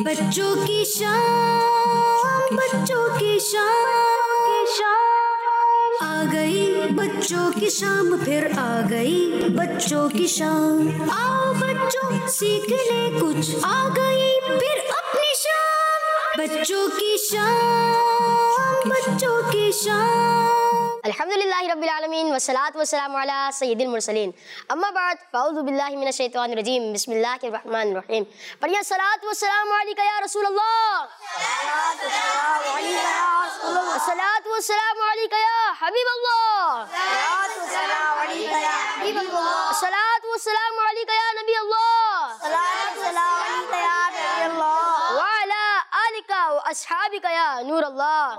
بچوں کی شام، بچوں کی شام آ گئی، بچوں کی شام پھر آ گئی، بچوں کی شام۔ آؤ بچوں سیکھنے کچھ، آ گئی پھر اپنی شام، بچوں کی شام، بچوں کی شام۔ الحمدللہ رب العالمین والصلاة والسلام علی سید المرسلین، اما بعد فاعوذ باللہ من الشیطان الرجیم، بسم اللہ الرحمن الرحیم۔ پڑھیے الصلاۃ والسلام علیکہ یا رسول اللہ، الصلاۃ والسلام علیکہ یا حبیب اللہ، الصلاۃ والسلام علیکہ یا نبی اللہ، وعلی آلکہ واصحابکہ یا نور اللہ۔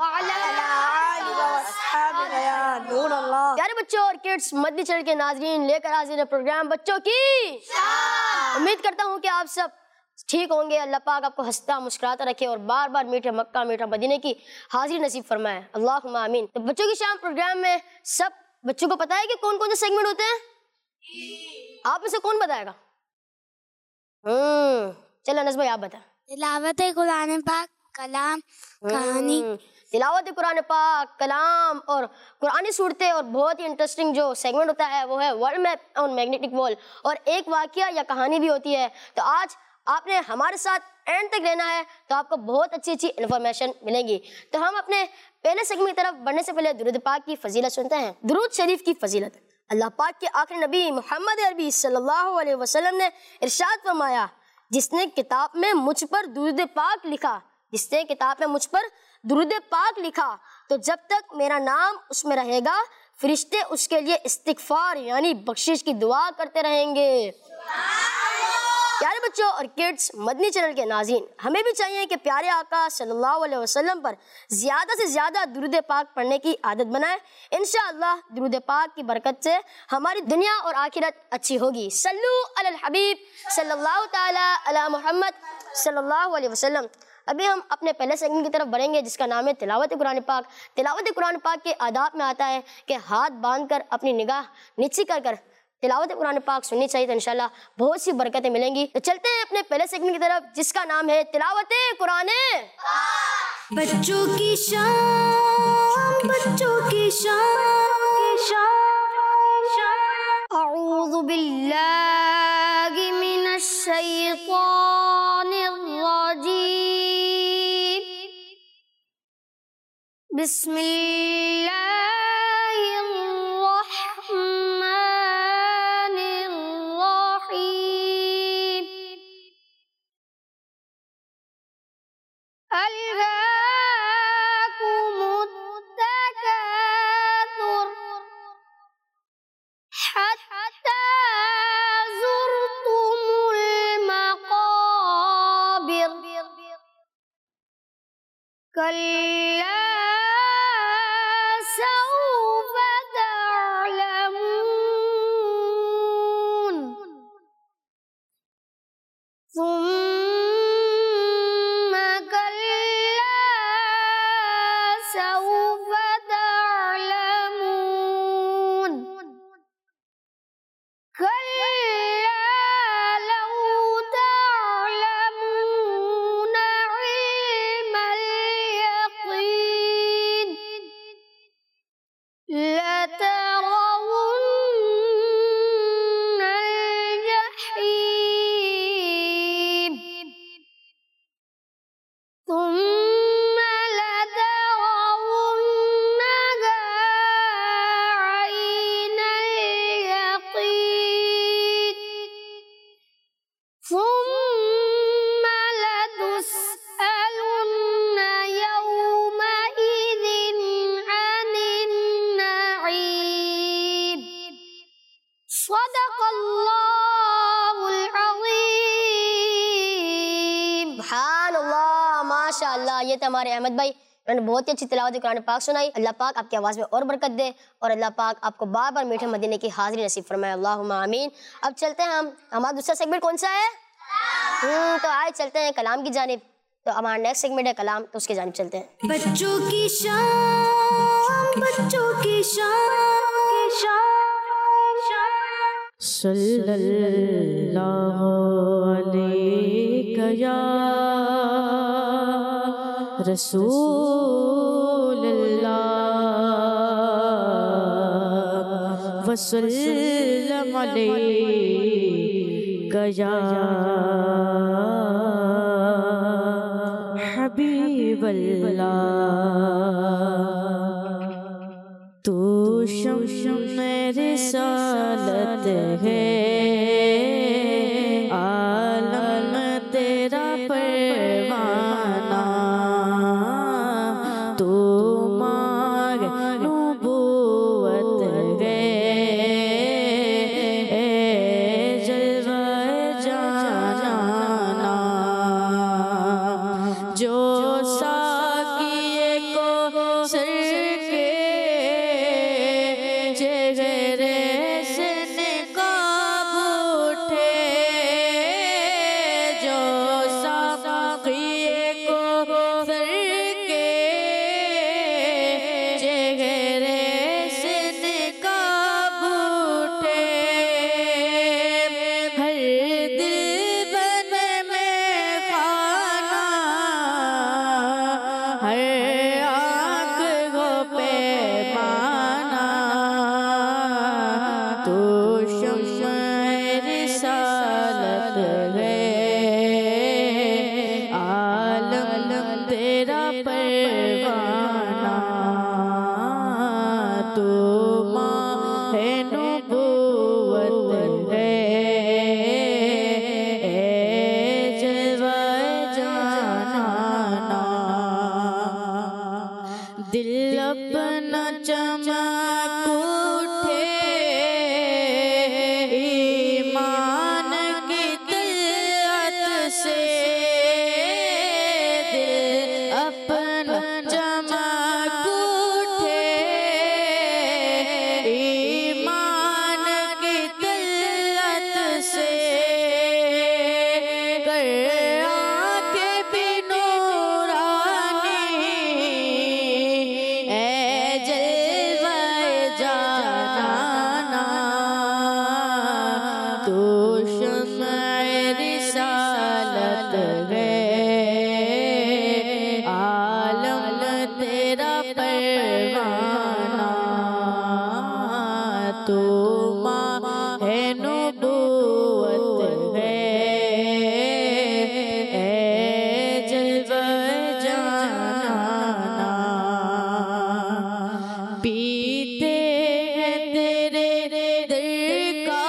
پیارے بچوں اور کڈس، مدنی چینل کے ناظرین، لے کر حاضر ہے پروگرام بچوں کی امید کرتا ہوں کہ آپ سب ٹھیک ہوں گے۔ اللہ پاک آپ کو ہنستا مسکراتا رکھے اور بار بار میٹھے مکہ میٹھا مدینے کی حاضری نصیب فرمائے، اللہم آمین۔ تو بچوں کی شام پروگرام میں سب بچوں کو پتا ہے کہ کون کون سے سیگمنٹ ہوتے ہیں؟ آپ میں سے کون بتائے گا؟ چلو انس بھائی آپ بتائیں۔ تلاوت قرآن پاک، کلام، کہانی۔ تلاوت قرآن پاک، کلام اور قرآنی صورتیں، اور بہت ہی انٹرسٹنگ جو سیگمنٹ ہوتا ہے وہ ہے ورلڈ میپ آن میگنیٹک وال، اور ایک واقعہ یا کہانی بھی ہوتی ہے۔ تو آج آپ نے ہمارے ساتھ اینڈ تک رہنا ہے تو آپ کو بہت اچھی اچھی انفارمیشن ملے گی۔ تو ہم اپنے پہلے سیگمنٹ کی طرف بڑھنے سے پہلے درود پاک کی فضیلت سنتے ہیں۔ درود شریف کی فضیلت۔ اللہ پاک کے آخری نبی محمد عربی صلی اللہ علیہ وسلم نے ارشاد فرمایا، جس نے کتاب میں مجھ پر درود پاک لکھا، جس نے کتاب میں مجھ پر درود پاک لکھا تو جب تک میرا نام اس میں رہے گا فرشتے اس کے لیے استغفار یعنی بخشش کی دعا کرتے رہیں گے۔ پیارے بچوں اور کڈس، مدنی چینل کے ناظرین، ہمیں بھی چاہیے کہ پیارے آقا صلی اللہ علیہ وسلم پر زیادہ سے زیادہ درود پاک پڑھنے کی عادت بنائیں۔ انشاءاللہ درود پاک کی برکت سے ہماری دنیا اور آخرت اچھی ہوگی۔ صلو علی الحبیب صلی اللہ تعالی علی محمد صلی اللہ علیہ وسلم۔ ابھی ہم اپنے پہلے سیگمنٹ کی طرف بڑھیں گے جس کا نام ہے تلاوت قرآن پاک۔ تلاوت قرآن پاک کے آداب میں آتا ہے کہ ہاتھ باندھ کر اپنی نگاہ نیچی کر کر تلاوت قرآن پاک سننی چاہیے، تو انشاءاللہ بہت سی برکتیں ملیں گی۔ تو چلتے ہیں اپنے پہلے سیگمنٹ کی طرف جس کا نام ہے تلاوت قرآن پاک۔ بچوں کی شام، بچوں کی شام اعوذ باللہ من الشیطان الرجیم، بسم اللہ الرحمن الرحیم۔ الہاکم التکاثر حتی زرتم المقابر، کلا سوف تعلمون، ثم كلا سوف تعلمون، كلا لو تعلمون علم اليقين، لترون الجحيم، ثم لترونها عين اليقين، ثم لتسألن يومئذ عن النعيم۔ صدق اللہ العظیم۔ سبحان اللہ، ماشاء اللہ۔ یہ تھے ہمارے احمد بھائی، انہوں نے بہت ہی اچھی تلاوت قرآن پاک سنائی۔ اللہ پاک آپ کی آواز میں اور برکت دے اور اللہ پاک آپ کو بار بار میٹھے مدینے کی حاضری نصیب فرمائے، اللہم آمین۔ اب چلتے ہیں ہمارا دوسرا سیگمنٹ کون سا ہے؟ تو آئے چلتے ہیں کلام کی جانب۔ تو ہمارا نیکسٹ سیگمنٹ ہے کلام، تو اس کی جانب چلتے ہیں۔ بچوں کی شام، بچوں کی شام صلی اللہ علیہ یا رسول اللہ وسلم علیک یا حبیب اللہ تو شمع رسالت ہے عالم تیرا پروانہ تو ماں نبوت ہے جلوہ جانانا جو ساقیے کو سر کے چہرے سے نقاب اٹھے جو ساقیے کو سر کے چہرے سے نقاب اٹھے ہر دل بن میں خانہ ہر آنکھ کو پیمانہ تو شمع رسالت ہے عالم تیرا پروانہ تو ماہ نبوت ہے جلوہ جانانا دل اپنا چمک اٹھے ایمان کی طلعت سے دل اپنا چمک اٹھے ایمان کی طلعت سے کر آنکھیں بھی نورانی اے جلوہ جانانا تو شمع رسالت ہے عالم تیرا پروانہ تو ماہ نبوت ہے جلوہ جانانا پیتے ہیں تیرے در کا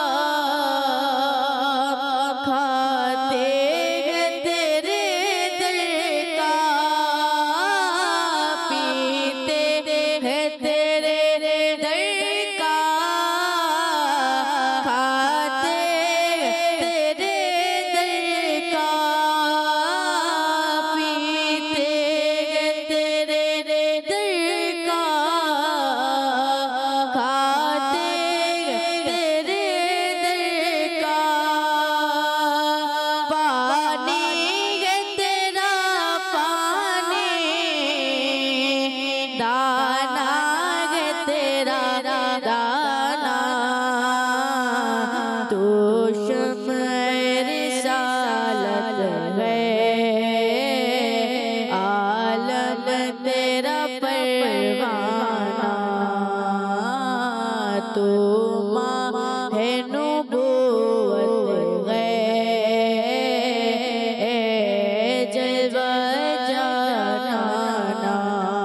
کھاتے ہیں تیرے در کا پیتے ہیں تیرے در کا کھاتے ہیں تیرے در کا پیتے ہیں تیرے در کا کھاتے تیرے در کا پانی ہے تیرا پانی دانا ہے تیرا دانا تو شمع رسالت ہے عالم تیرا پروانہ تو ماہ نبوت ہے جلوہ جانانا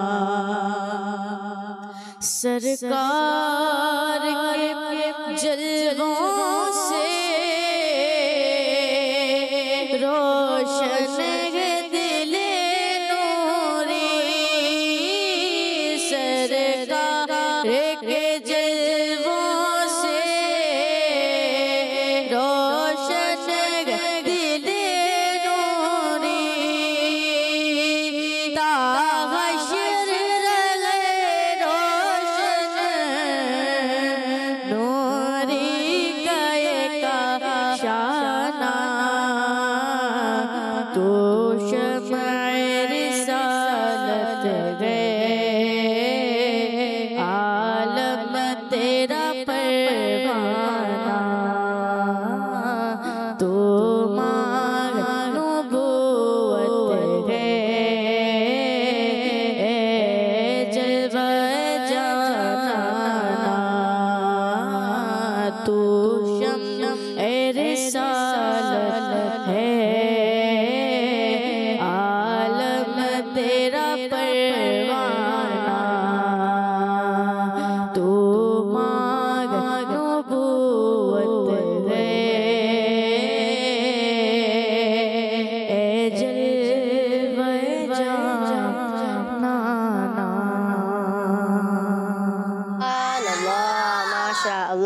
سرکار کے جلووں سے روشن ہے دل نوری سرکار کے جلووں سے روشن ہے دل نوری تا حشر رہے روشن نوری گئے کا شانہ تو شمع رسالت ہے عالم تیرا پروانہ تو ماہ نبوت ہے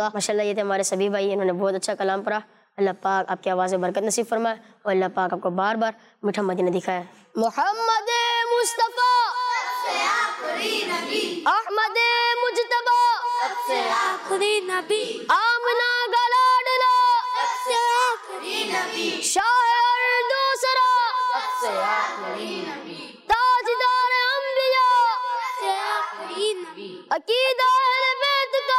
اللہ ماشاءاللہ یہ تھے ہمارے سبھی بھائی، انہوں نے بہت اچھا کلام پڑھا. اللہ پاک آپ کی آواز میں برکت نصیب فرمائے اور اللہ پاک آپ کو بار بار میٹھا مدینہ دکھائے. محمد مصطفیٰ احمد مجتبی آخری نبی آمنہ کا لاڈلا شاہ اور دوسرا تاجدار انبیاء عقیدہ اہل بیت کا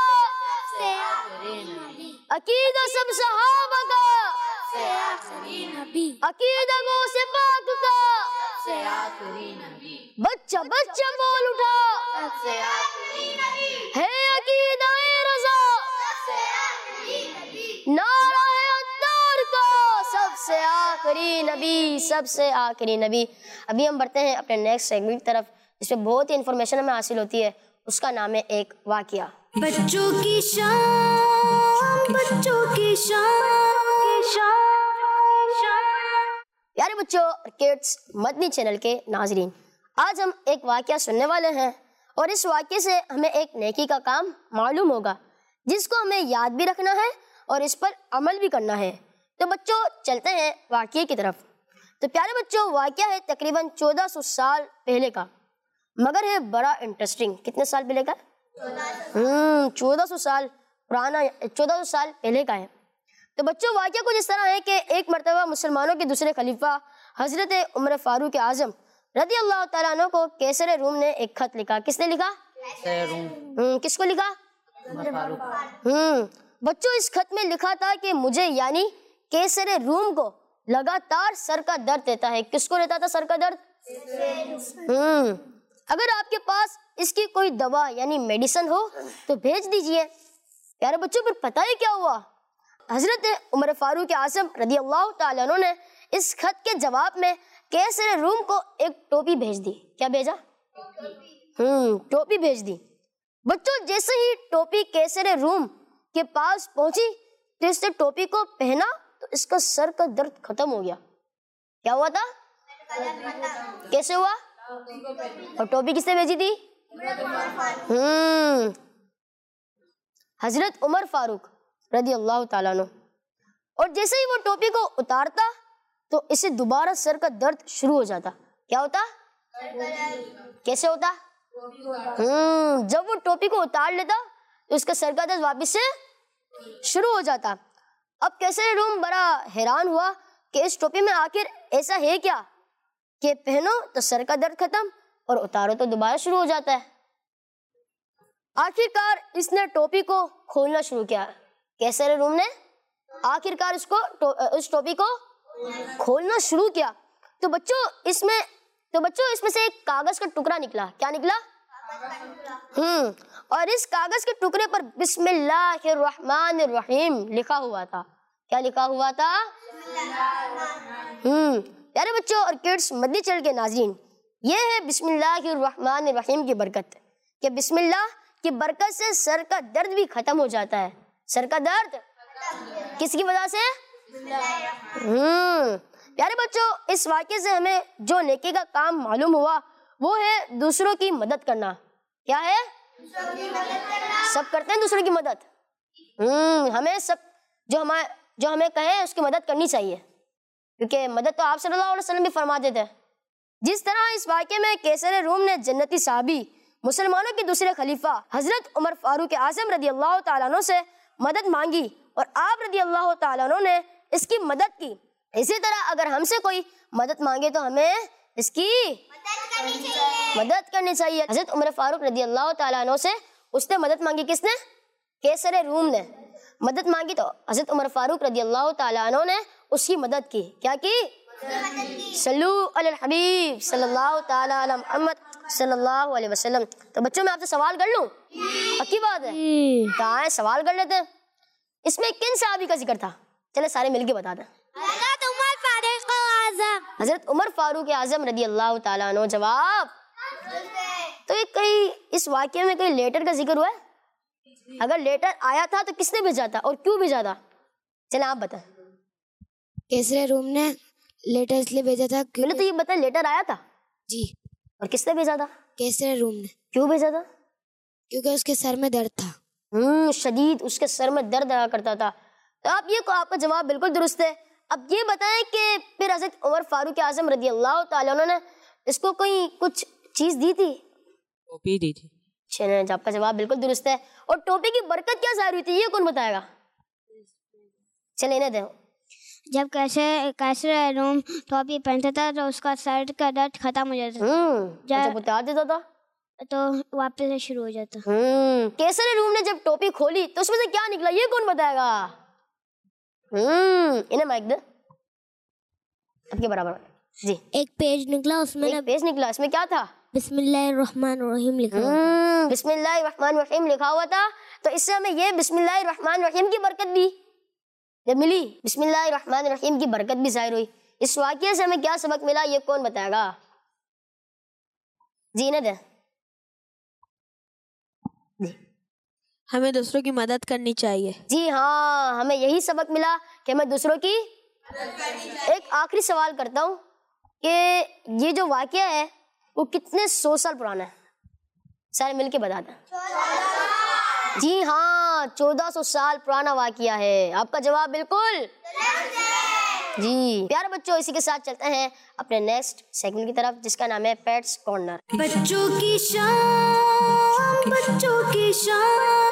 عقیدہ سب صحابہ کا عقیدہ غوث پاک کا بچہ بچہ بول اٹھا ہے عقیدہ رضا نعرہ عطار کا سب سے آخری نبی، سب سے آخری نبی. ابھی ہم بڑھتے ہیں اپنے نیکسٹ سیگمنٹ کی طرف، اس پہ بہت ہی انفارمیشن ہمیں حاصل ہوتی ہے. اس کا نام ہے ایک واقعہ. بچوں کی شان، بچوں کی شان. پیارے بچوں اور کڈس مدنی چینل کے ناظرین، آج ہم ایک واقعہ سننے والے ہیں اور اس واقعے سے ہمیں ایک نیکی کا کام معلوم ہوگا جس کو ہمیں یاد بھی رکھنا ہے اور اس پر عمل بھی کرنا ہے. تو بچوں چلتے ہیں واقعے کی طرف. تو پیارے بچوں واقعہ ہے تقریباً 1400 سال پہلے کا، مگر ہے بڑا انٹرسٹنگ. کتنے سال پہلے کا؟ 1400 سال پرانا، 1400 سال پہلے کا ہے. تو بچوں واقعہ کچھ اس طرح ہے کہ ایک مرتبہ مسلمانوں کے دوسرے خلیفہ حضرت عمر فاروق اعظم رضی اللہ تعالیٰ عنہ کو کیسر روم نے ایک خط لکھا. کس نے لکھا؟ کس کو لکھا؟ بچوں اس خط میں لکھا تھا کہ مجھے یعنی کیسر روم کو لگاتار سر کا درد دیتا ہے. کس کو رہتا تھا سر کا درد؟ اگر آپ کے پاس اس کی کوئی دوا یعنی میڈیسن ہو تو بھیج دیجئے. پیارے بچوں پھر پتہ ہے کیا ہوا؟ حضرت عمر فاروق اعظم رضی اللہ تعالیٰ عنہ نے اس خط کے جواب میں کیسر روم کو ایک ٹوپی بھیج دی. کیا بھیجا؟ ٹوپی بھیج دی. بچوں جیسے ہی ٹوپی کیسر روم کے پاس پہنچی تو اس نے ٹوپی کو پہنا تو اس کا سر کا درد ختم ہو گیا. کیا ہوا تھا؟ کیسے ہوا؟ اور ٹوپی کس نے بھیجی تھی؟ حضرت عمر فاروق رضی اللہ تعالیٰ عنہ. اور جیسے ہی وہ ٹوپی کو اتارتا تو اسے دوبارہ سر کا درد شروع ہو جاتا. کیا ہوتا؟ کیسے ہوتا؟ جب وہ ٹوپی کو اتار لیتا تو اس کا سر کا درد واپس سے شروع ہو جاتا. اب کیسر روم بڑا حیران ہوا کہ اس ٹوپی میں آخر ایسا ہے کیا کہ پہنو تو سر کا درد ختم اور اتارو تو دوبارہ شروع ہو جاتا ہے. آخر کار اس نے ٹوپی کو کھولنا شروع کیا. کیسر روم نے آخر کار اس ٹوپی کو کھولنا شروع کیا. تو بچوں اس میں سے ایک کاغذ کا ٹکڑا نکلا. کیا نکلا؟ اور اس کاغذ کے ٹکڑے پر بسم اللہ الرحمن الرحیم لکھا ہوا تھا. کیا لکھا ہوا تھا؟ پیارے بچوں اور کڈس مدنی چینل کے ناظرین، یہ ہے بسم اللہ الرحمن الرحیم کی برکت کہ بسم اللہ کی برکت سے سر کا درد بھی ختم ہو جاتا ہے. سر کا درد کس کی وجہ سے؟ پیارے بچوں اس واقعے سے ہمیں جو نیکی کا کام معلوم ہوا وہ ہے دوسروں کی مدد کرنا. کیا ہے؟ سب کرتے ہیں دوسروں کی مدد. ہمیں سب جو ہمیں کہے اس کی مدد کرنی چاہیے، کیونکہ مدد تو آپ صلی اللہ علیہ وسلم بھی فرماتے تھے. جس طرح اس واقعے میں کیسر روم نے جنتی صحابی مسلمانوں کے دوسرے خلیفہ حضرت عمر فاروق اعظم رضی اللہ تعالیٰ عنہ سے مدد مانگی اور آپ رضی اللہ تعالیٰ عنہ نے اس کی مدد کی، اسی طرح اگر ہم سے کوئی مدد مانگے تو ہمیں اس کی مدد کرنی چاہیے. حضرت عمر فاروق رضی اللہ تعالیٰ عنہ سے اس نے مدد مانگی. کس نے؟ کیسر روم نے مدد مانگی تو حضرت عمر فاروق رضی اللہ تعالیٰ عنہ نے اس کی مدد کی. کیا کی؟ صلو علی الحبیب صلی اللہ تعالیٰ علی محمد صلی اللہ علیہ وسلم. تو بچوں میں آپ سے سوال کر لوں؟ پکی بات ہے؟ کہاں ہے؟ سوال کر لیتے ہیں. اس میں کن صحابی کا ذکر تھا؟ چلے سارے مل کے بتا دیں. حضرت عمر فاروق اعظم رضی اللہ تعالیٰ عنہ. جواب تو یہ کہیں اس واقعے میں کہیں لیٹر کا ذکر ہوا ہے؟ اگر لیٹر آیا تھا تو کس نے بھیجا تھا اور کیوں بھیجا تھا؟ چلے آپ بتائیں. کیسر روم نے لیٹر اس لیے بھیجا تھا. پہلے تو یہ بتائیں لیٹر آیا تھا جی. اور کس نے بھیجا تھا؟ کیسر روم نے. کیوں بھیجا تھا؟ کیونکہ اس کے سر میں درد تھا. شدید اس کے سر میں درد آیا کرتا تھا. تو آپ کا جواب بالکل درست ہے. اب یہ بتائیں کہ پھر حضرت عمر فاروق اعظم رضی اللہ تعالیٰ عنہ نے اس کو کوئی کچھ چیز دی تھی؟ ٹوپی دی تھی. اچھا، آپ کا جواب بالکل درست ہے. اور ٹوپی کی برکت کیا ظاہر ہوئی تھی یہ کون بتائے گا؟ چلے انہیں دیں. جب کیسر روم ٹوپی پہنتا تھا تو اس کا سر کا درد ختم ہو جاتا تھا. جب اتار دیتا تھا تو واپس سے شروع ہو جاتا. کیسر روم نے جب ٹوپی کھولی تو اس میں سے کیا نکلا یہ کون بتائے گا؟ انہیں مائک دے اب کے برابر. جی ایک پیج نکلا، اس میں اس میں کیا تھا؟ بسم اللہ الرحمن الرحیم لکھا ہوا. بسم اللہ الرحمن الرحیم لکھا ہوا تھا. تو اس سے ہمیں یہ بسم اللہ الرحمن الرحیم کی برکت بھی جب ملی، بسم اللہ الرحمن الرحیم کی برکت بھی ظاہر ہوئی. اس واقعے سے ہمیں کیا سبق ملا یہ کون بتائے گا؟ جی نہ دیں. ہمیں دوسروں کی مدد کرنی چاہیے. جی ہاں، ہمیں یہی سبق ملا کہ ہمیں دوسروں کی. ایک آخری سوال کرتا ہوں کہ یہ جو واقعہ ہے وہ کتنے 100 سال پرانا ہے؟ سارے مل کے بتا دیں. جی ہاں، 1400 سال پرانا واقعہ ہے. آپ کا جواب بالکل جی. پیارے بچوں، اسی کے ساتھ چلتے ہیں اپنے نیکسٹ سیگمنٹ کی طرف جس کا نام ہے پیٹس کارنر. بچوں کی شان، بچوں کی شان.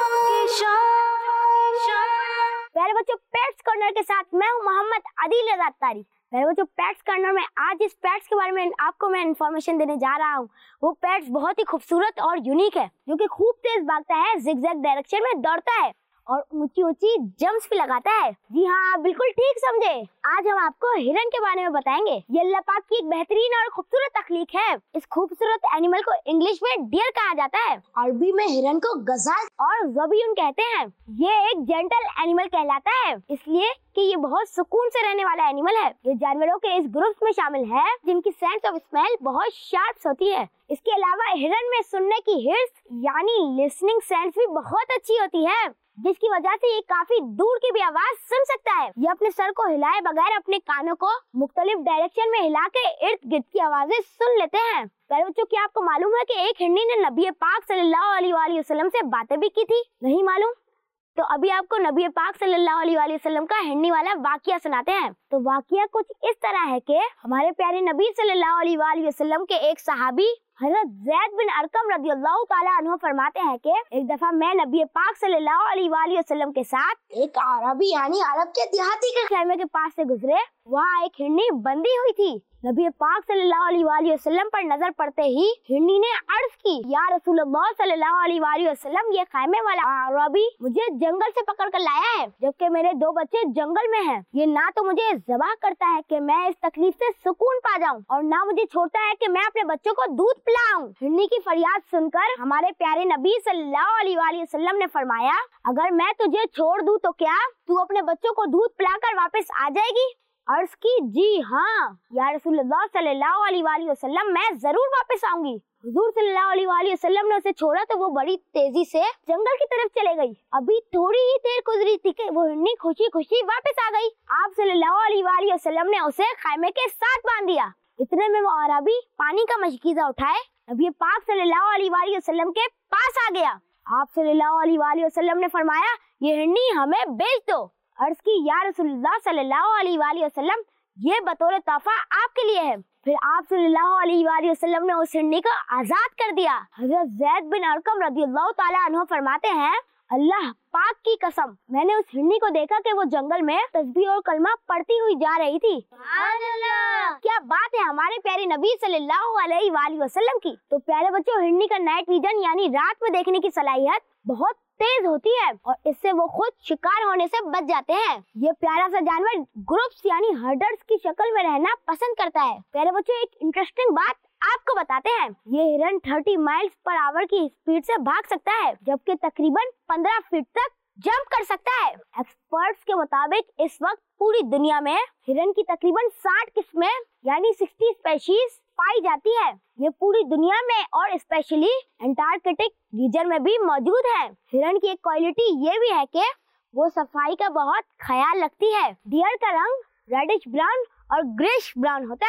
پیارے بچوں، پیٹس کارنر کے ساتھ میں ہوں محمد عادل رضا اتاری. پیارے بچوں، پیٹس کارنر میں آج اس پیٹس کے بارے میں آپ کو میں انفارمیشن دینے جا رہا ہوں. وہ پیٹس بہت ہی خوبصورت اور یونیک ہے جو کہ خوب تیز بھاگتا ہے، زگ زگ ڈائریکشن میں دوڑتا ہے اور اونچی اونچی جمپس بھی لگاتا ہے. جی ہاں، آپ بالکل ٹھیک سمجھے. آج ہم آپ کو ہرن کے بارے میں بتائیں گے. یہ اللہ پاک کی ایک بہترین اور خوبصورت تخلیق ہے. اس خوبصورت اینیمل کو انگلش میں ڈیئر کہا جاتا ہے، عربی میں ہرن کو غزال اور زبیون کہتے ہیں. یہ ایک جینٹل اینیمل کہلاتا ہے اس لیے کہ یہ بہت سکون سے رہنے والا اینیمل ہے. یہ جانوروں کے اس گروپ میں شامل ہے جن کی سینس آف اسمیل بہت شارپ ہوتی ہے. اس کے علاوہ ہرن میں سننے کی ہرس یعنی لسننگ سینس بھی بہت اچھی ہوتی ہے، جس کی وجہ سے یہ کافی دور کی بھی آواز سن سکتا ہے. یہ اپنے سر کو ہلائے بغیر اپنے کانوں کو مختلف ڈائریکشن میں ہلا کے ارد گرد کی آوازیں سن لیتے ہیں. پیارے بچوں، کیا آپ کو معلوم ہے کہ ایک ہرنی نے نبی پاک صلی اللہ علیہ وآلہ وسلم سے باتیں بھی کی تھی؟ نہیں معلوم؟ تو ابھی آپ کو نبی پاک صلی اللہ علیہ وآلہ وسلم کا ہرنی والا واقعہ سناتے ہیں. تو واقعہ کچھ اس طرح ہے کہ ہمارے پیارے نبی صلی اللہ علیہ وآلہ وسلم کے ایک صحابی حضرت زید بن ارقم رضی اللہ تعالیٰ عنہ فرماتے ہیں کہ ایک دفعہ میں نبی پاک صلی اللہ علیہ وآلہ وسلم کے ساتھ ایک عربی یعنی عرب کے دیہاتی کے خیمے کے پاس سے گزرے. وہاں ایک ہرنی بندھی ہوئی تھی. نبی پاک صلی اللہ علیہ وآلہ وسلم پر نظر پڑتے ہی ہرنی نے عرض کی، یا رسول اللہ صلی اللہ علیہ وآلہ وسلم، یہ خیمے والا عربی مجھے جنگل سے پکڑ کر لایا ہے جبکہ میرے 2 بچے جنگل میں ہیں. یہ نہ تو مجھے ذبح کرتا ہے کہ میں اس تکلیف سے سکون پا جاؤں اور نہ مجھے چھوڑتا ہے کہ میں اپنے بچوں کو دودھ پلاؤں. ہرنی کی فریاد سن کر ہمارے پیارے نبی صلی اللہ علیہ وآلہ وسلم نے فرمایا، اگر میں تجھے چھوڑ دوں تو کیا تو اپنے بچوں کو دودھ پلا کر واپس آ جائے گی؟ عرض کی، جی ہاں یا رسول اللہ صلی اللہ علیہ وآلہ وسلم، میں ضرور واپس آؤں گی. حضور صلی اللہ علیہ وآلہ وسلم نے اسے چھوڑا تو وہ بڑی تیزی سے جنگل کی طرف چلے گئی. ابھی تھوڑی ہی دیر گزری تھی کہ وہ ہرنی خوشی خوشی واپس آ گئی. آپ صلی اللہ علیہ وآلہ وسلم نے اسے خیمے کے ساتھ باندھ دیا. اتنے میں وہ عربی پانی کا مشکیزہ اٹھائے نبی پاک صلی اللہ علیہ وآلہ وسلم کے پاس آ گیا. آپ صلی اللہ علیہ وآلہ وسلم نے فرمایا، یہ ہرنی ہمیں بیچ دو. عرض کی، یا رسول اللہ صلی اللہ علیہ وآلہ وسلم، یہ بطور تحفہ آپ کے لیے ہے. پھر آپ صلی اللہ علیہ وآلہ وسلم نے اس ہرنی کو آزاد کر دیا. حضرت زید بن ارقم رضی اللہ تعالیٰ عنہ فرماتے ہیں، اللہ پاک کی قسم، میں نے اس ہرنی کو دیکھا کہ وہ جنگل میں تسبیح اور کلمہ پڑھتی ہوئی جا رہی تھی. سبحان اللہ! کیا بات ہے ہمارے پیارے نبی صلی اللہ علیہ وآلہ وسلم کی. تو پیارے بچوں، ہرنی کا نائٹ ویژن یعنی رات میں دیکھنے کی صلاحیت بہت تیز ہوتی ہے اور اس سے وہ خود شکار ہونے سے بچ جاتے ہیں. یہ پیارا سا جانور گروپس یعنی ہرڈرز کی شکل میں رہنا پسند کرتا ہے. پیارے بچوں، ایک انٹرسٹنگ بات آپ کو بتاتے ہیں. یہ ہرن 30 مائلز پر آور کی اسپیڈ سے بھاگ سکتا ہے جبکہ تقریباً 15 فٹ تک جمپ کر سکتا ہے. ایکسپرٹس کے مطابق اس وقت پوری دنیا میں ہرن کی تقریباً 60 قسمیں یعنی 60 اسپیشیز پائی جاتی ہے. یہ پوری دنیا میں اور اسپیشلی انٹارکٹک ریجن میں بھی موجود ہے. ہرن کی ایک کوالٹی یہ بھی ہے کہ وہ صفائی کا بہت خیال رکھتی ہے. ڈیئر کا رنگ ریڈش براؤن اور گریش براؤن ہوتا ہے.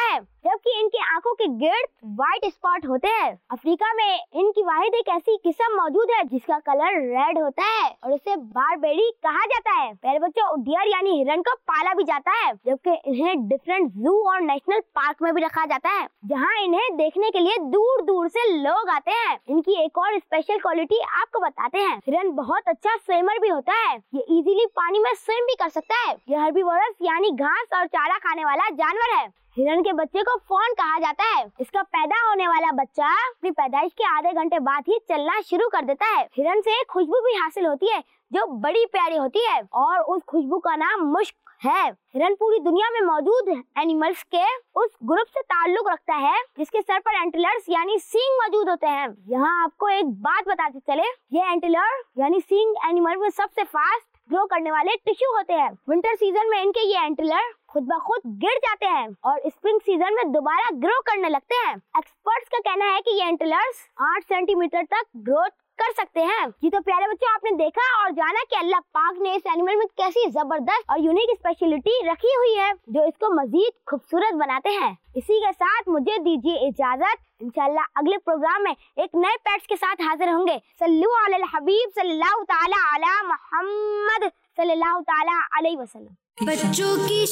जबकि इनकी आंखों के गिर्द व्हाइट स्पॉट होते हैं। अफ्रीका में इनकी वाहिद एक ऐसी किस्म मौजूद है जिसका कलर रेड होता है और उसे बारबेरी कहा जाता है। प्यारे बच्चों, डियर यानी हिरन को पाला भी जाता है, जबकि इन्हें डिफरेंट जू और नेशनल पार्क में भी रखा जाता है, जहाँ इन्हें देखने के लिए दूर दूर से लोग आते हैं। इनकी एक और स्पेशल क्वालिटी आपको बताते हैं, हिरन बहुत अच्छा स्विमर भी होता है। ये इजीली पानी में स्विम भी कर सकता है। ये हर्बीवोरस यानी घास और चारा खाने वाला जानवर है। हिरन के बच्चे को फॉन कहा जाता है। इसका पैदा होने वाला बच्चा अपनी पैदाइश के आधे घंटे बाद ही चलना शुरू कर देता है। हिरन से एक खुशबू भी हासिल होती है जो बड़ी प्यारी होती है और उस खुशबू का नाम मुश्क है। हिरन पूरी दुनिया में मौजूद एनिमल्स के उस ग्रुप से ताल्लुक रखता है जिसके सर पर एंटीलर्स यानी सींग मौजूद होते हैं। यहाँ आपको एक बात बताते चले, ये एंटीलर यानी सींग एनिमल में सबसे फास्ट ग्रो करने वाले टिश्यू होते हैं। विंटर सीजन में इनके ये एंटीलर खुद ब खुद गिर जाते हैं और स्प्रिंग सीजन में दोबारा ग्रो करने लगते हैं। एक्सपर्ट्स का कहना है कि ये एंटीलर्स 8 सेंटीमीटर तक ग्रोथ कर सकते हैं। जी तो प्यारे बच्चों, आपने देखा और जाना कि अल्लाह पाक ने इस एनिमल में कैसी जबरदस्त और यूनिक स्पेशलिटी रखी हुई है जो इसको मजीद खूबसूरत बनाते हैं। इसी के साथ मुझे दीजिए इजाजत। इंशाल्लाह अगले प्रोग्राम में एक नए पेट्स के साथ हाजिर होंगे। सल्लु अलल हबीब सल्लल्लाहु ताला अला मुहम्मद सल्लल्लाहु ताला अलैहि वसल्लम। बच्चों की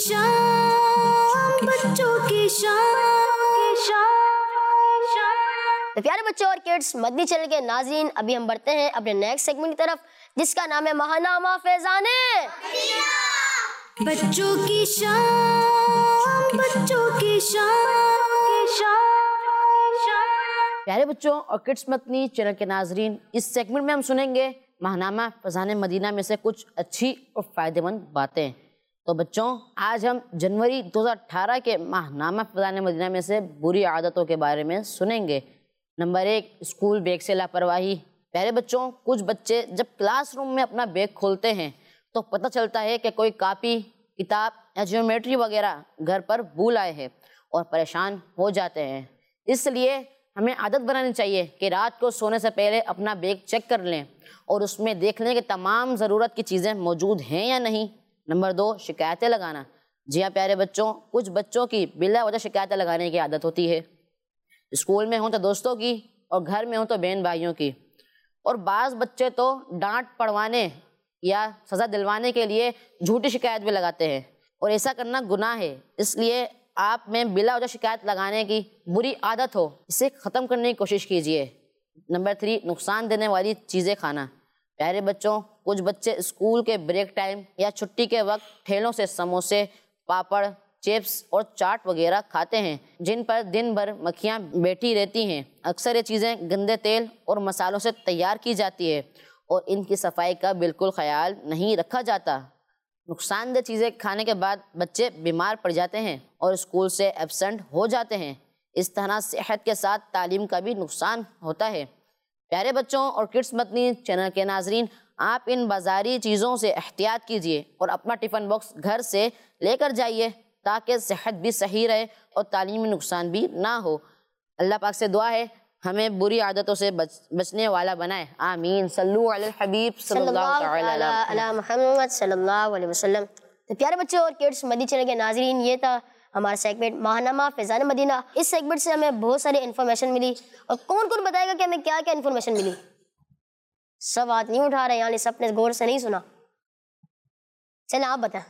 शान, बच्चों की शान। तो प्यारे बच्चों और किड्स, मदनी चैनल के नाज़रीन, अभी हम बढ़ते हैं अपने नेक्स्ट सेगमेंट की तरफ जिसका नाम है महानामा फैज़ाने मदीना। बच्चों की शान, बच्चों की शान। प्यारे बच्चों और किड्स मदनी चैनल के नाजरीन, इस सेगमेंट में हम सुनेंगे महानामा फैज़ाने मदीना में से कुछ अच्छी और फ़ायदेमंद बातें। तो बच्चों, आज हम जनवरी 2018 के महानामा फैज़ाने मदीना में से बुरी आदतों के बारे में सुनेंगे। नंबर 1, स्कूल बैग से लापरवाही। प्यारे बच्चों, कुछ बच्चे जब क्लासरूम में अपना बैग खोलते हैं तो पता चलता है कि कोई कॉपी, किताब या ज्योमेट्री वगैरह घर पर भूल आए हैं और परेशान हो जाते हैं। इसलिए हमें आदत बनानी चाहिए कि रात को सोने से पहले अपना बैग चेक कर लें और उसमें देख लें कि तमाम ज़रूरत की चीज़ें मौजूद हैं या नहीं। नंबर 2, शिकायतें लगाना। जी हाँ प्यारे बच्चों, कुछ बच्चों की बिला वजह शिकायतें लगाने की आदत होती है। स्कूल में हो तो दोस्तों की और घर में हो तो बहन भाइयों की। और बाज़ बच्चे तो डांट पड़वाने या सज़ा दिलवाने के लिए झूठी शिकायत भी लगाते हैं और ऐसा करना गुनाह है। इसलिए आप में बिला वजह शिकायत लगाने की बुरी आदत हो, इसे ख़त्म करने की कोशिश कीजिए। नंबर 3, नुकसान देने वाली चीज़ें खाना। प्यारे बच्चों, कुछ बच्चे स्कूल के ब्रेक टाइम या छुट्टी के वक्त ठेलों से समोसे, पापड़, चिप्स और चाट वगैरह खाते हैं जिन पर दिन भर मक्खियाँ बैठी रहती हैं। अक्सर ये चीज़ें गंदे तेल और मसालों से तैयार की जाती है और इनकी सफाई का बिल्कुल ख्याल नहीं रखा जाता। नुकसानदेह चीज़ें खाने के बाद बच्चे बीमार पड़ जाते हैं और स्कूल से एब्सेंट हो जाते हैं। इस तरह सेहत के साथ तालीम का भी नुकसान होता है। प्यारे बच्चों और किड्स मदनी चैनल के नाजरीन, आप इन बाज़ारी चीज़ों से एहतियात कीजिए और अपना टिफ़िन बॉक्स घर से लेकर जाइए ताकि सेहत भी सही रहे और तालीमी नुकसान भी ना हो। अल्लाह पाक से दुआ है हमें बुरी आदतों से बचने वाला बनाए। आमीन। सल्लु अलल हबीब सल्लल्लाहु अलैहि मुहम्मद सल्लल्लाहु अलैहि वसल्लम। तो प्यारे बच्चों और किड्स मदनी चैनल के नाजरीन, ये था हमारा सेगमेंट महानामा फैज़ाने मदीना। इस सेगमेंट से हमें बहुत सारी इन्फॉर्मेशन मिली और कौन कौन बताएगा कि हमें क्या क्या इन्फॉर्मेशन मिली? सब हाथ नहीं उठा रहे, यानी सबने गौर से नहीं सुना। चलें आप बताएं।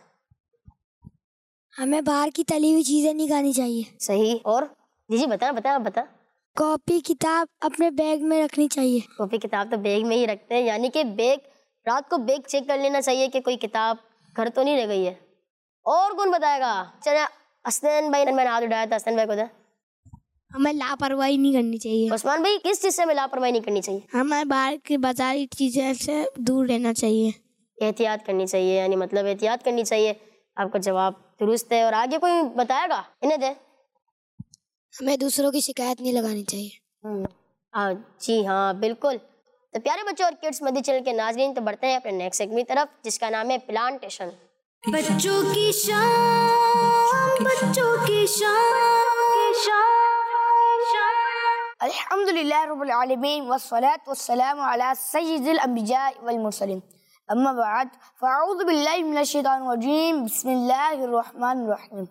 हमें बाहर की तली हुई चीजें नहीं खानी चाहिए। सही। और जी बता। कॉपी किताब अपने बैग में रखनी चाहिए। कॉपी किताब तो बैग में ही रखते हैं, यानी कि बैग, रात को बैग चेक कर लेना चाहिए कि कोई किताब घर तो नहीं रह गई है। और कौन बताएगा? चले हसन भाई ने मैंने हाथ उठाया था, हसन भाई को दे। हमें लापरवाही नहीं करनी चाहिए। उस्मान भाई, किस चीज़ से हमें लापरवाही नहीं करनी चाहिए? हमें बाहर की बाजारी चीजें से दूर रहना चाहिए। एहतियात करनी चाहिए, यानी मतलब एहतियात करनी चाहिए। आपका जवाब दुरुस्त है। और आगे कोई बताएगा? इन्हें दे। हमें दूसरों की शिकायत नहीं लगानी चाहिए। जी हाँ, बिल्कुल। तो प्यारे बच्चों और किड्स मदनी चैनल के नाजरीन, तो बढ़ते हैं अपने नेक्स्ट सेगमेंट की तरफ जिसका नाम है प्लांटेशन। बच्चों की शान, बच्चों की शान। अल्हम्दुलिल्लाह रब्बिल आलमीन वस्सलातु वस्सलामु अला सय्यिदिल अंबिया वल मुरसलीन। अम्मा बाद, फ़अऊज़ु बिल्लाहि मिनश शैतानिर रजीम। बिस्मिल्लाहिर रहमानिर रहीम।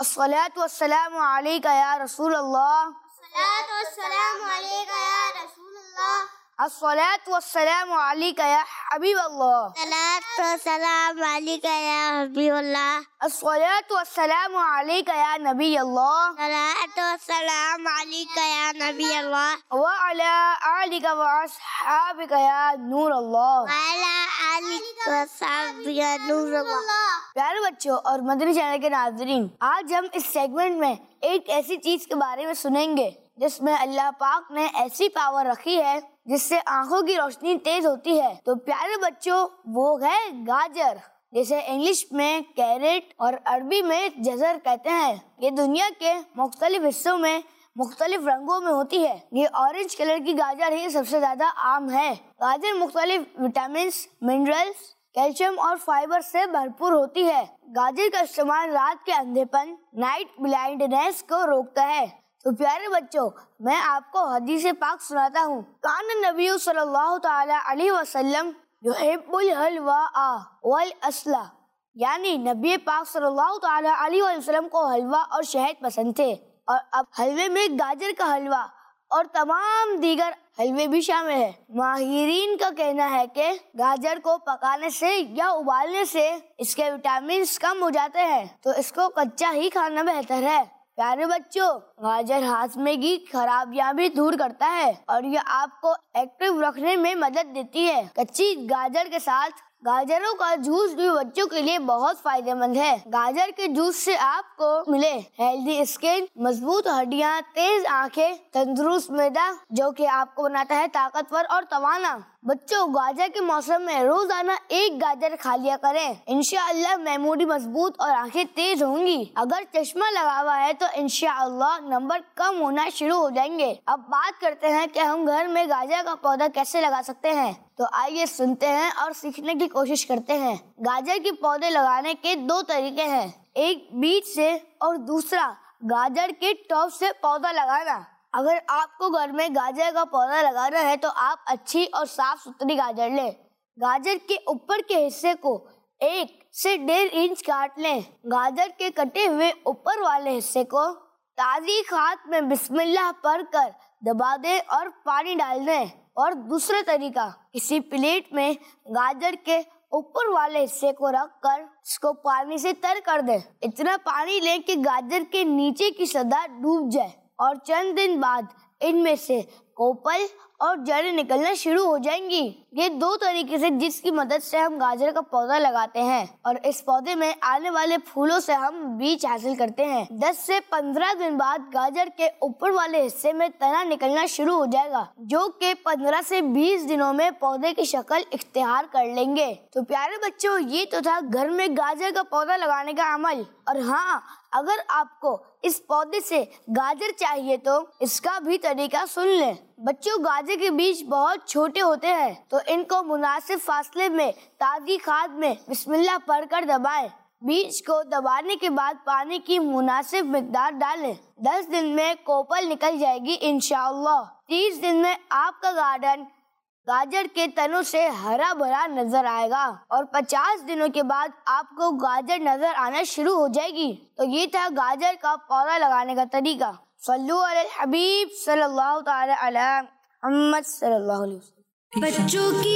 الصلاۃ والسلام علیک یا رسول اللہ، الصلاۃ والسلام علیک یا رسول اللہ، الصلاۃ والسلام علیک یا حبیب اللہ، الصلاۃ والسلام علیک یا حبیب اللہ، الصلاۃ والسلام علیک یا نبی اللہ، الصلاۃ والسلام علیک یا نبی اللہ، وعلی آلک واصحابک یا نور اللہ۔ وعلی آلک وصحبک یا نور اللہ۔ پیارے بچوں اور مدنی چینل کے ناظرین، آج ہم اس سیگمنٹ میں ایک ایسی چیز کے بارے میں سنیں گے جس میں اللہ پاک نے ایسی پاور رکھی ہے جس سے آنکھوں کی روشنی تیز ہوتی ہے۔ تو پیارے بچوں، وہ ہے گاجر، جسے انگلش میں کیرٹ اور عربی میں جزر کہتے ہیں۔ یہ دنیا کے مختلف حصوں میں مختلف رنگوں میں ہوتی ہے۔ یہ اورنج کلر کی گاجر ہی سب سے زیادہ عام ہے۔ گاجر مختلف وٹامنس، منرلز، کیلشیم اور فائبر سے بھرپور ہوتی ہے۔ گاجر کا استعمال رات کے اندھے پن، نائٹ بلائنڈنس کو روکتا ہے۔ تو پیارے بچوں، میں آپ کو حدیث پاک سناتا ہوں۔ کان نبی صلی اللہ تعالی علیہ وسلم یحب الحلواء والعسل، یعنی نبی پاک صلی اللہ تعالی علیہ وسلم کو حلوہ اور شہد پسند تھے، اور اب حلوے میں گاجر کا حلوہ اور تمام دیگر حلوے بھی شامل ہے۔ ماہرین کا کہنا ہے کہ گاجر کو پکانے سے یا ابالنے سے اس کے وٹامنز کم ہو جاتے ہیں، تو اس کو کچا ہی کھانا بہتر ہے۔ پیارے بچوں، گاجر ہاضمے کی خرابیاں بھی دور کرتا ہے اور یہ آپ کو ایکٹیو رکھنے میں مدد دیتی ہے۔ کچی گاجر کے ساتھ گاجروں کا جوس بھی بچوں کے لیے بہت فائدہ مند ہے۔ گاجر کے جوس سے آپ کو ملے ہیلدی اسکن، مضبوط ہڈیاں، تیز آنکھیں، تندرست معدہ جو کہ آپ کو بناتا ہے طاقتور اور توانا۔ بچوں، گاجر کے موسم میں روزانہ ایک گاجر کھا لیا کریں، انشاءاللہ میموری مضبوط اور آنکھیں تیز ہوں گی۔ اگر چشمہ لگا ہوا ہے تو انشاءاللہ نمبر کم ہونا شروع ہو جائیں گے۔ اب بات کرتے ہیں کہ ہم گھر میں گاجر کا پودا کیسے لگا سکتے ہیں۔ تو آئیے سنتے ہیں اور سیکھنے کی کوشش کرتے ہیں۔ گاجر کے پودے لگانے کے دو طریقے ہیں، ایک بیج سے اور دوسرا گاجر کے ٹاپ سے پودا لگانا۔ اگر آپ کو گھر میں گاجر کا پودا لگانا ہے تو آپ اچھی اور صاف ستھری گاجر لیں۔ گاجر کے اوپر کے حصے کو 1 سے 1.5 انچ کاٹ لیں۔ گاجر کے کٹے ہوئے اوپر والے حصے کو تازی کھاد میں بسم اللہ پڑھ کر دبا دیں اور پانی ڈال دیں۔ اور دوسرا طریقہ، کسی پلیٹ میں گاجر کے اوپر والے حصے کو رکھ کر اس کو پانی سے تر کر دیں۔ اتنا پانی لیں کہ گاجر کے نیچے کی سطح ڈوب جائے، اور چند دن بعد ان میں سے کوپل اور جڑیں نکلنا شروع ہو جائیں گی۔ یہ دو طریقے سے جس کی مدد سے ہم گاجر کا پودا لگاتے ہیں، اور اس پودے میں آنے والے پھولوں سے ہم بیج حاصل کرتے ہیں۔ 10 سے 15 دن بعد گاجر کے اوپر والے حصے میں تنا نکلنا شروع ہو جائے گا، جو کہ 15 سے 20 دنوں میں پودے کی شکل اختیار کر لیں گے۔ تو پیارے بچوں، یہ تو تھا گھر میں گاجر کا پودا لگانے کا عمل۔ اور ہاں، اگر آپ کو اس پودے سے گاجر چاہیے تو اس کا بھی طریقہ سن لیں۔ بچوں، گاجر کے بیج بہت چھوٹے ہوتے ہیں، تو ان کو مناسب فاصلے میں تازی کھاد میں بسم اللہ پڑھ کر دبائیں۔ بیج کو دبانے کے بعد پانی کی مناسب مقدار ڈالیں۔ 10 دن میں کوپل نکل جائے گی انشاءاللہ۔ 30 دن میں آپ کا گارڈن گاجر کے تنوں سے ہرا بھرا نظر آئے گا، اور 50 دنوں کے بعد آپ کو گاجر نظر آنا شروع ہو جائے گی۔ تو یہ تھا گاجر کا پودا لگانے کا طریقہ۔ صلو علی الحبیب صلی اللہ تعالی علی محمد صلی اللہ علیہ وسلم۔ بچوں کی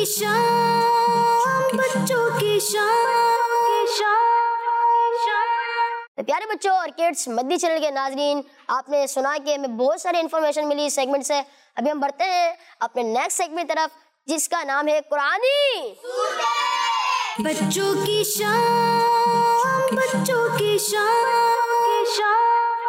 شان، بچوں کی شان۔ تو پیارے بچوں اور کڈس مدنی چینل کے ناظرین، آپ نے سنا کہ ہمیں بہت ساری انفارمیشن ملی اس سیگمنٹ سے۔ ابھی ہم بڑھتے ہیں اپنے نیکسٹ سیگمنٹ طرف، جس کا نام ہے قرآنی بچوں کی شان، بچوں کی شان۔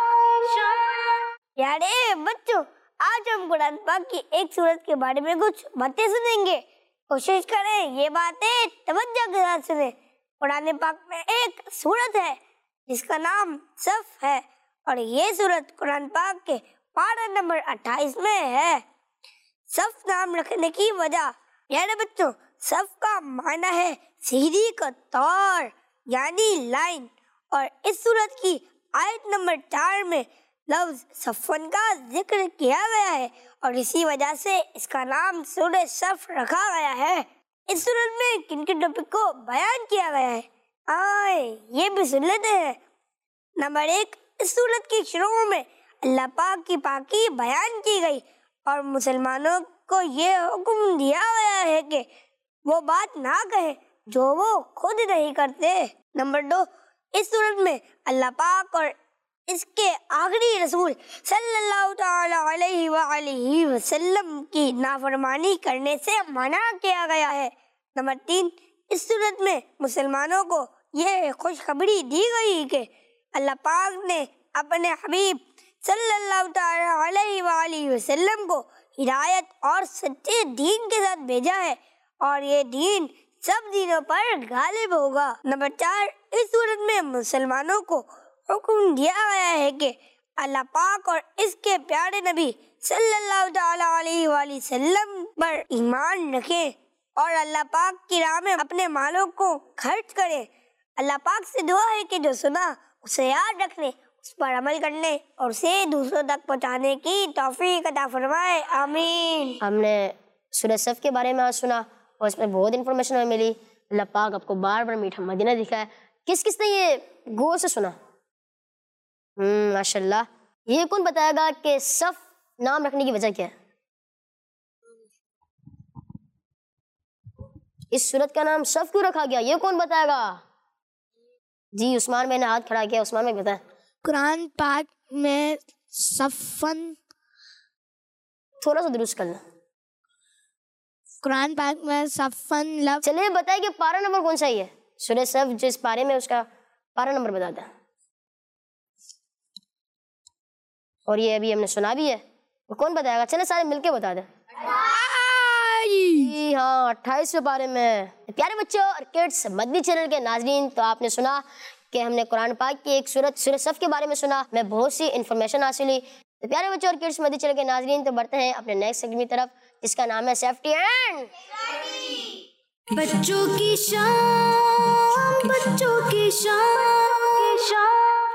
پیارے بچوں، آج ہم قرآن پاک کی ایک سورت کے بارے میں کچھ باتیں سنیں گے۔ کوشش کریں یہ باتیں توجہ کے ساتھ سنیں۔ قرآن پاک میں ایک سورت ہے جس کا نام صف ہے، اور یہ سورت قرآن پاک کے پارہ نمبر 28 میں ہے۔ صف نام رکھنے کی وجہ، پیارے بچوں، صف کا معنی ہے سیدھی کا طور، یعنی لائن، اور اس سورت کی آیت نمبر 4 میں لفظ صفن کا ذکر کیا گیا ہے، اور اسی وجہ سے اس کا نام سورہ صف رکھا گیا ہے۔ اس سورت میں کن کن ٹاپک کو بیان کیا گیا ہے، آئے یہ بھی سن لیتے ہیں۔ نمبر 1، اس سورت کی شروع میں اللہ پاک کی پاکی بیان کی گئی اور مسلمانوں کو یہ حکم دیا گیا ہے کہ وہ بات نہ کہیں جو وہ خود نہیں کرتے۔ نمبر 2، اس سورت میں اللہ پاک اور اس کے آخری رسول صلی اللہ تعالی علیہ وآلہ وسلم کی نافرمانی کرنے سے منع کیا گیا ہے۔ نمبر 3، اس صورت میں مسلمانوں کو یہ خوشخبری دی گئی کہ اللہ پاک نے اپنے حبیب صلی اللہ تعالی علیہ وآلہ وسلم کو ہدایت اور سچے دین کے ساتھ بھیجا ہے اور یہ دین سب دینوں پر غالب ہوگا۔ نمبر 4، اس صورت میں مسلمانوں کو حکم دیا گیا ہے کہ اللہ پاک اور اس کے پیارے نبی صلی اللہ تعالی علیہ وآلہ وسلم پر ایمان رکھیں اور اللہ پاک کی راہ میں اپنے مالوں کو خرچ کریں۔ اللہ پاک سے دعا ہے کہ جو سنا اسے یاد رکھنے، اس پر عمل کرنے اور اسے دوسروں تک پہنچانے کی توفیق عطا فرمائے، آمین۔ ہم نے سورہ صف کے بارے میں آج سنا اور اس میں بہت انفارمیشن ہمیں ملی۔ اللہ پاک آپ کو بار بار میٹھا مدینہ دکھائے۔ کس کس نے یہ غور سے سنا؟ ماشاءاللہ۔ یہ کون بتائے گا کہ صف نام رکھنے کی وجہ کیا ہے؟ اس سورت کا نام صف کیوں رکھا گیا، یہ کون بتائے گا؟ جی عثمان بھائی نے ہاتھ کھڑا کیا، عثمان بھائی بتائیں۔ قرآن پاک میں صفن، تھوڑا سا درست کرنا۔ قرآن پاک میں صفن لفظ، چلیے بتائیں کہ پارہ نمبر کون سا ہی ہے؟ سورہ صف جو اس پارے میں اس کا پارہ نمبر بتاتا ہے، اور یہ ابھی ہم نے سنا بھی ہے، وہ کون بتائے گا؟ چلے سارے مل کے بتا دیں۔ جی ہاں، 28ویں پارے میں۔ پیارے بچوں اور کڈس مدنی چینل کے ناظرین، تو آپ نے سنا کہ ہم نے قرآن پاک کی ایک سورت سورہ صف کے بارے میں سنا، میں بہت سی انفارمیشن حاصل ہوئی۔ تو پیارے بچوں اور کڈس مدنی چینل کے ناظرین، تو بڑھتے ہیں اپنے نیکسٹ سیگمنٹ کی طرف جس کا نام ہے سیفٹی اینڈ بچوں کی شان، بچوں کی شان۔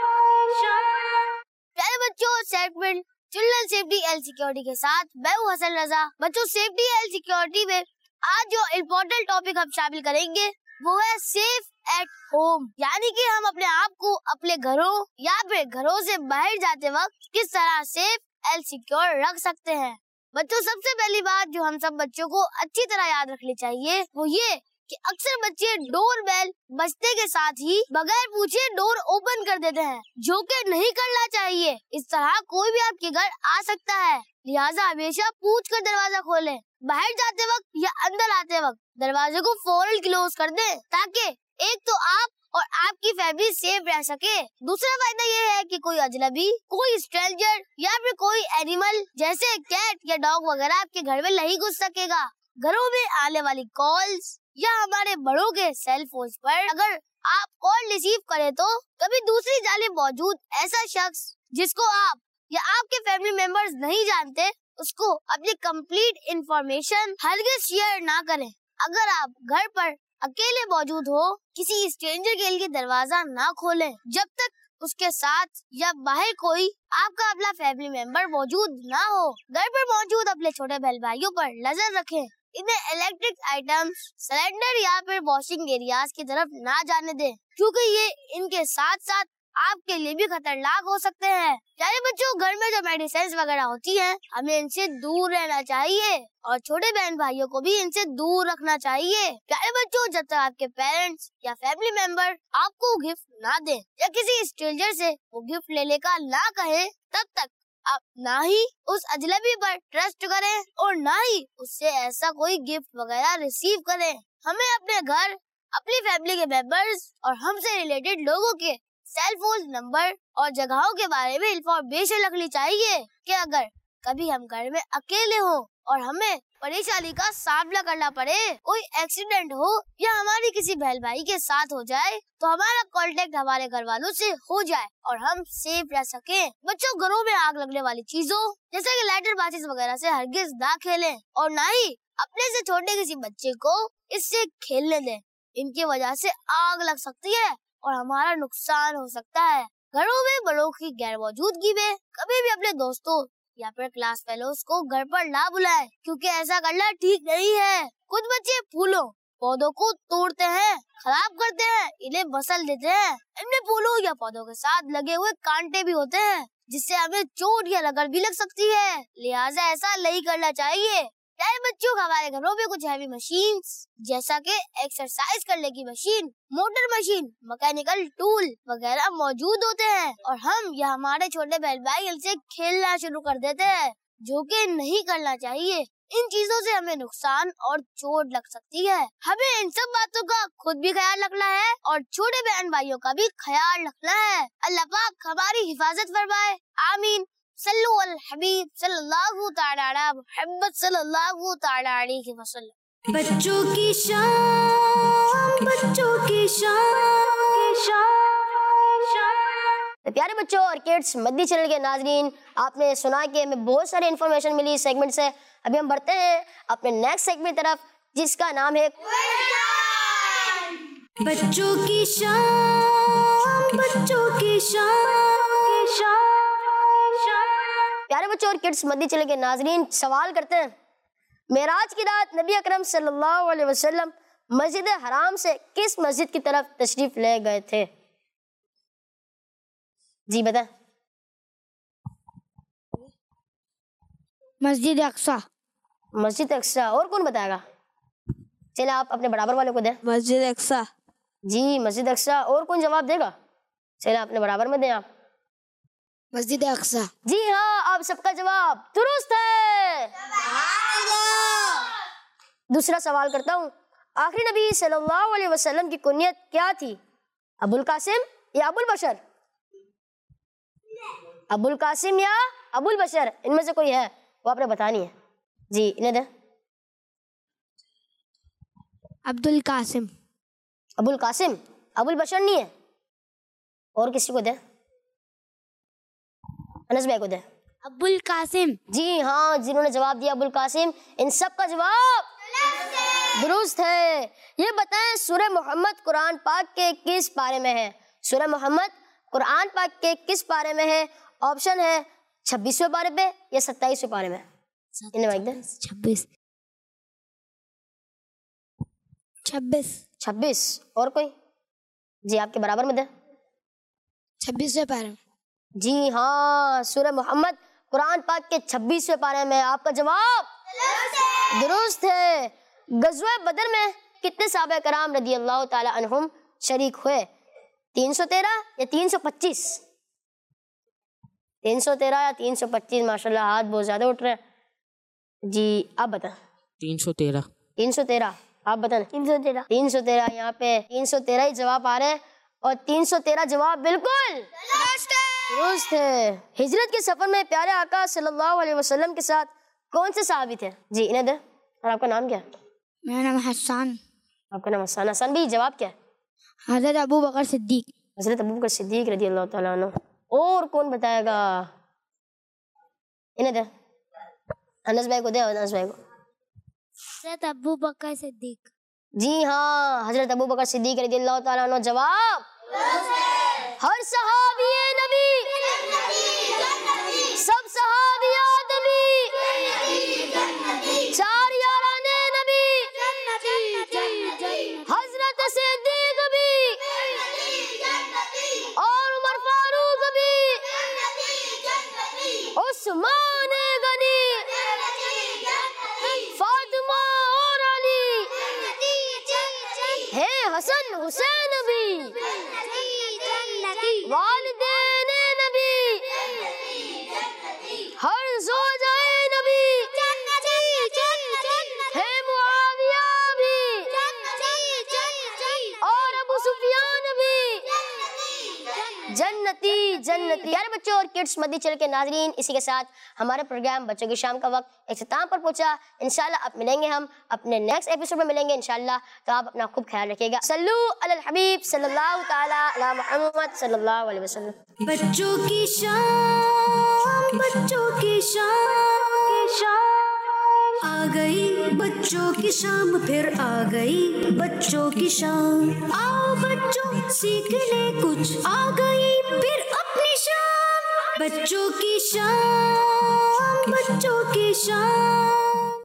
پیارے بچوں، segment children safety and security کے ساتھ میں ہوں حسن رضا۔ بچوں، سیفٹی اینڈ سیکیورٹی میں آج جو امپورٹنٹ ٹاپک ہم شامل کریں گے وہ ہے سیف ایٹ ہوم، یعنی کہ ہم اپنے آپ کو اپنے گھروں یا پھر گھروں سے باہر جاتے وقت کس طرح سیف اینڈ سیکیور رکھ سکتے ہیں۔ بچوں، سب سے پہلی بات جو ہم سب بچوں کو اچھی طرح یاد رکھنی چاہیے وہ یہ کہ اکثر بچے ڈور بیل بجتے کے ساتھ ہی بغیر پوچھے ڈور اوپن کر دیتے ہیں، جو کہ نہیں کرنا چاہیے۔ اس طرح کوئی بھی آپ کے گھر آ سکتا ہے، لہٰذا ہمیشہ پوچھ کر دروازہ کھولیں۔ باہر جاتے وقت یا اندر آتے وقت دروازے کو فوراً کلوز کر دیں تاکہ ایک تو آپ اور آپ کی فیملی سیف رہ سکے۔ دوسرا فائدہ یہ ہے کہ کوئی اجنبی، کوئی اسٹرینجر یا پھر کوئی اینیمل جیسے کیٹ یا ڈاگ وغیرہ آپ کے گھر میں نہیں گھس سکے گا۔ گھروں میں آنے والی کالز یا ہمارے بڑوں کے سیل فونز پر اگر آپ کال ریسیو کریں تو کبھی دوسری جانب موجود ایسا شخص جس کو آپ یا آپ کے فیملی ممبرز نہیں جانتے، اس کو اپنی کمپلیٹ انفارمیشن ہرگز شیئر نہ کریں۔ اگر آپ گھر پر اکیلے موجود ہو، کسی اسٹرینجر کے لیے دروازہ نہ کھولیں جب تک اس کے ساتھ یا باہر کوئی آپ کا اپنا فیملی ممبر موجود نہ ہو۔ گھر پر موجود اپنے چھوٹے بہن بھائیوں پر نظر رکھیں، انہیں الیکٹرک آئٹمز، سلنڈر یا پھر واشنگ ایریاز کی طرف نہ جانے دیں، کیونکہ یہ ان کے ساتھ ساتھ آپ کے لیے بھی خطرناک ہو سکتے ہیں۔ پیارے بچوں، گھر میں جو میڈیسنز وغیرہ ہوتی ہیں ہمیں ان سے دور رہنا چاہیے اور چھوٹے بہن بھائیوں کو بھی ان سے دور رکھنا چاہیے۔ پیارے بچوں، جب تک آپ کے پیرنٹس یا فیملی ممبر آپ کو گفٹ نہ دیں یا کسی اسٹرینجر سے وہ گفٹ لینے کا نہ کہیں، تب تک آپ نہ ہی اس اجنبی پر ٹرسٹ کریں اور نہ ہی اس سے ایسا کوئی گفٹ وغیرہ ریسیو کریں۔ ہمیں اپنے گھر، اپنی فیملی کے ممبرز اور ہم سے ریلیٹڈ لوگوں کے سیل فون نمبر اور جگہوں کے بارے میں انفارمیشن رکھنی چاہیے کہ اگر کبھی ہم گھر میں اکیلے ہوں اور ہمیں پریشانی کا سامنا کرنا پڑے، کوئی ایکسیڈنٹ ہو یا ہماری کسی بہن بھائی کے ساتھ ہو جائے تو ہمارا کانٹیکٹ ہمارے گھر والوں سے ہو جائے اور ہم سیف رہ سکیں۔ بچوں، گھروں میں آگ لگنے والی چیزوں جیسے کہ لائٹر ماچس وغیرہ سے ہرگز نہ کھیلیں اور نہ ہی اپنے سے چھوٹے کسی بچے کو اس سے کھیلنے دیں۔ ان کی وجہ سے آگ لگ سکتی ہے اور ہمارا نقصان ہو سکتا ہے۔ گھروں میں بڑوں کی غیر موجودگی میں کبھی بھی اپنے دوستوں یا پھر کلاس فیلوز کو گھر پر نہ بلائیں، کیونکہ ایسا کرنا ٹھیک نہیں ہے۔ کچھ بچے پھولوں पौधों को तोड़ते हैं, खराब करते हैं, इन्हें बसल देते हैं। इनमें फूलों या पौधों के साथ लगे हुए कांटे भी होते हैं जिससे हमें चोट या रगड़ भी लग सकती है, लिहाजा ऐसा नहीं करना चाहिए। प्यारे बच्चों, हमारे घरों में कुछ हैवी मशीन्स जैसा कि एक्सरसाइज करने की machine, motor machine, mechanical tool वगैरह मौजूद होते हैं और हम या हमारे छोटे बहन भाई इनसे खेलना शुरू कर देते हैं, जो कि नहीं करना चाहिए। इन चीजों से हमें नुकसान और चोट लग सकती है। हमें इन सब बातों का खुद भी ख्याल रखना है और छोटे बहन भाइयों का भी ख्याल रखना है। अल्लाह पाक हमारी हिफाजत फरमाए, आमीन। सल्लु अल हबीब सल्लल्लाहु तआला अला मुहम्मद सल्लल्लाहु तआला अलैहि वसल्लम। बच्चों की शान, बच्चों की शान। तो प्यारे बच्चों और किड्स, मदनी चैनल के नाजरीन, आपने सुना कि हमें बहुत सारी इन्फॉर्मेशन मिली इस सेगमेंट से। अभी हम बढ़ते हैं अपने नेक्स्ट सेगमेंट तरफ, जिसका नाम है बच्चों की शान, बच्चों की शान। प्यारे बच्चों और किड्स, मदनी चैनल के नाजरीन, सवाल करते हैं, मेराज की रात नबी अकरम सल्लल्लाहु अलैहि वसल्लम मस्जिद हराम से किस मस्जिद की तरफ तशरीफ ले गए थे? जी बता। मस्जिद अक्सा। मस्जिद अक्सा। और कौन बताएगा? चले आप अपने बराबर वाले को दें। मस्जिद अक्सा। जी मस्जिद अक्सा। और कौन जवाब देगा? चले अपने बराबर में दें आप। मस्जिद अक्सा। जी हाँ, आप सबका जवाब दुरुस्त है। दूसरा सवाल करता हूँ, आखिरी नबी सल्लल्लाहु अलैहि वसल्लम की कुनियत क्या थी? अबुल कासिम या अबुल बशर? अबुल कासिम या अबुल बशर, इनमें से कोई है, वो आपने बतानी है। जी इन्हें दे। अब्दुल कासिम। अबुल कासिम, अबुल बशर नहीं है। और किसी को दे, अनस भाई को दे। अबुल कासिम। जी हाँ, जिन्होंने जवाब दिया अबुल कासिम, इन सब का जवाब दुरुस्त है। ये बताएं, सूरह मोहम्मद कुरान पाक के किस पारे में है? सूरह मोहम्मद कुरान पाक के किस पारे में है? ऑप्शन है 26वें पारे पे या 27वें पारे में। इन्हें माइक दे। 26। और कोई? जी आपके बराबर में दे। 26वें पारे में। जी हाँ, सूरह मोहम्मद कुरान पाक के 26वें पारे में। आपका जवाब दुरुस्त है। गज़वा बदर में कितने सहाबा कराम रदी अल्लाह ताला अन्हुम शरीक हुए? 313 या 325? 313 या 325? माशाल्लाह, हाथ बहुत ज्यादा उठ रहे हैं। जी आप बताएं। 313। 313 आप बताएं। 313 यहाँ पे 313 ही जवाब आ रहे हैं और 313 जवाब बिल्कुल दुरुस्त है। हिजरत के सफर में प्यारे आका सल्लल्लाहु अलैहि वसल्लम के साथ कौन से सहाबी थे? जी इन्हें दे। और आपका नाम क्या है? मेरा नाम हसन। आपका नाम हसन। हसन भी जवाब क्या है? हजरत अबू बकर सिद्दीक। हजरत अबू बकर सिद्दीक रजी अल्लाह ताला अन्हु। और कौन बताएगा? इन्हें दे। अनस भाई को दे। अनस भाई को। हजरत अबू बकर सिद्दीक। जी हाँ, हजरत अबू बकर सिद्दीक रजी अल्लाह ताला अन्हु। जवाब हर सहाबी नबी, सब सहाबियात नबी, चार याराने नबी, हजरत सिद्दीक भी और उमर फारूक भी, उस्मान गनी, फातिमा और अली, है हसन हुसैन भी, वालिदैन नबी, हर ज़ौजाए नबी, है मुआविया भी और अबू सुफियान भी जन्नती जन्नती। प्यारे बच्चों और किड्स मदनी चैनल के नाजरीन, इसी के साथ हमारे प्रोग्राम बच्चों की शाम का वक्त इख्तिताम पर पहुंचा। इंशाल्लाह अब मिलेंगे हम अपने नेक्स्ट एपिसोड में मिलेंगे इंशाल्लाह। तो आप अपना खूब ख्याल रखिएगा। सल्लू अलल हबीब सल्लल्लाहु ताला अला मुहम्मद सल्लल्लाहु अलैहि वसल्लम। बच्चों की शान, बच्चों की शान। आ गई बच्चों की शाम, फिर आ गई बच्चों की शाम। आओ बच्चों सीख ले कुछ, आ गई फिर अपनी शाम। बच्चों की शान, बच्चों की शान।